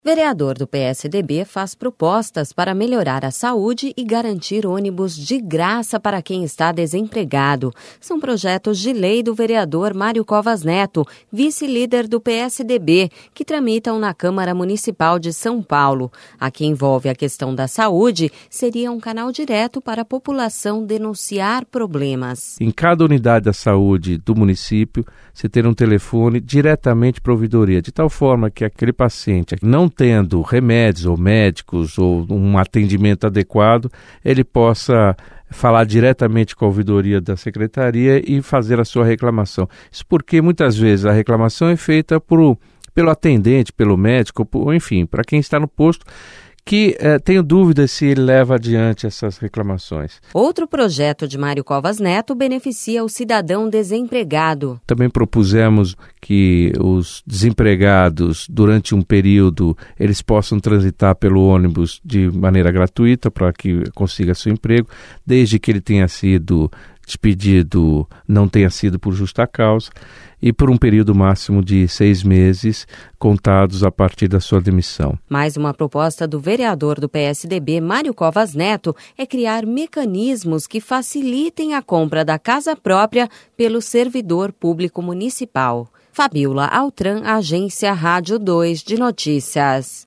Vereador do PSDB faz propostas para melhorar a saúde e garantir ônibus de graça para quem está desempregado. São projetos de lei do vereador Mário Covas Neto, vice-líder do PSDB, que tramitam na Câmara Municipal de São Paulo. A que envolve a questão da saúde, seria um canal direto para a população denunciar problemas. Em cada unidade da saúde do município, você ter um telefone diretamente para a ouvidoria, de tal forma que aquele paciente não tendo remédios ou médicos ou um atendimento adequado, ele possa falar diretamente com a ouvidoria da secretaria e fazer a sua reclamação. Isso porque muitas vezes a reclamação é feita pelo atendente, pelo médico, enfim, para quem está no posto, que tenho dúvidas se ele leva adiante essas reclamações. Outro projeto de Mário Covas Neto beneficia o cidadão desempregado. Também propusemos que os desempregados, durante um período, eles possam transitar pelo ônibus de maneira gratuita para que consiga seu emprego, desde que ele tenha sido despedido, não tenha sido por justa causa, e por um período máximo de 6 meses, contados a partir da sua demissão. Mais uma proposta do vereador do PSDB, Mário Covas Neto, é criar mecanismos que facilitem a compra da casa própria pelo servidor público municipal. Fabiola Altran, Agência Rádio 2 de Notícias.